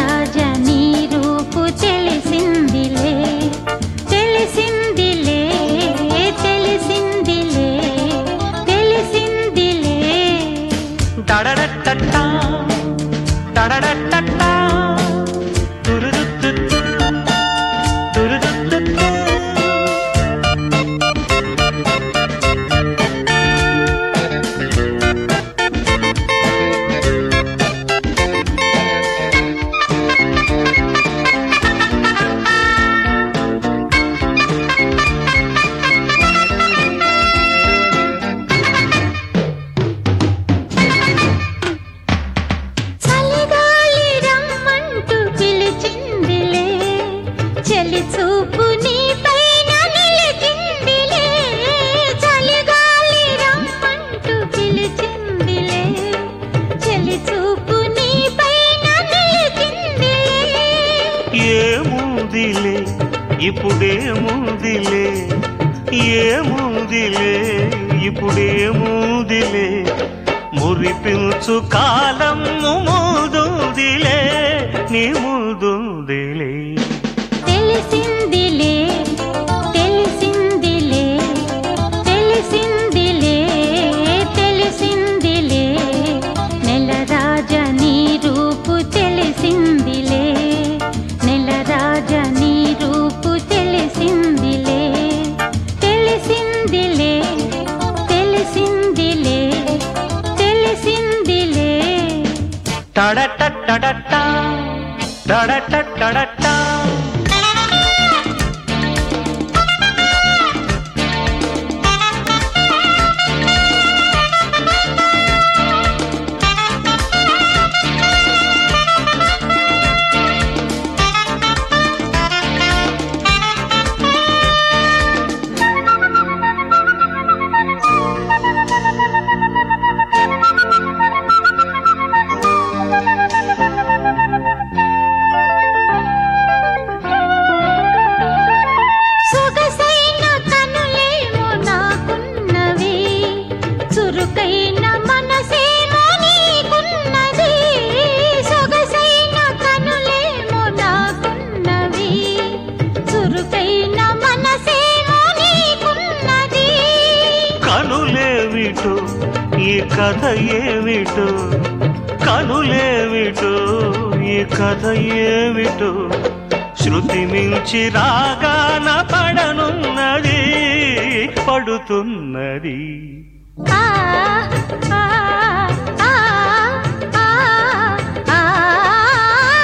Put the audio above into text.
నెలరాజని రూపు తెలిసిందిలే తెలిసిందిలే తెలిసిందిలే తెలిసిందిలే టడడట్టట్టా టడడట్టట్టా తురుదుత్తుత్తు తురుదుత్తుత్తు చలి చూపు నీ పైన నిలిచిందిలే చలిగాలి రమ్మంటూ పిలిచిందిలే చలి చూపు నీ పైన నిలిచిందిలే ఏముందిలే ఇప్పుడేముందిలే ఏముందిలే ఇప్పుడేముందిలే మురిపించు కాలం ముందుందిలే నీ ముందుందిలే తెలిసిందిలే తెలిసిందిలే తెలిసిందిలే తెలిసిందిలే నెలరాజని రూపు తెలిసిందిలే నెలరాజని రూపు తెలిసిందిలే తెలిసిందిలే తెలిసిందిలే తెలిసిందిలే టడటట్టడట్టా టడటట్టడట్టా సొగసైన కనులేమో నాకున్నవి చురుకైన మనసేమో నీకున్నది సొగసైన కనులేమో నాకున్నవి చురుకైన మనసేమో నీకున్నది కనులేవిటో ఈ కథ ఏమిటో కనులేవిటో ఈ కథ ఏమిటో శృతి మించి రాగాన పడనున్నది పడుతున్నది ఆ ఆ ఆ ఆ ఆ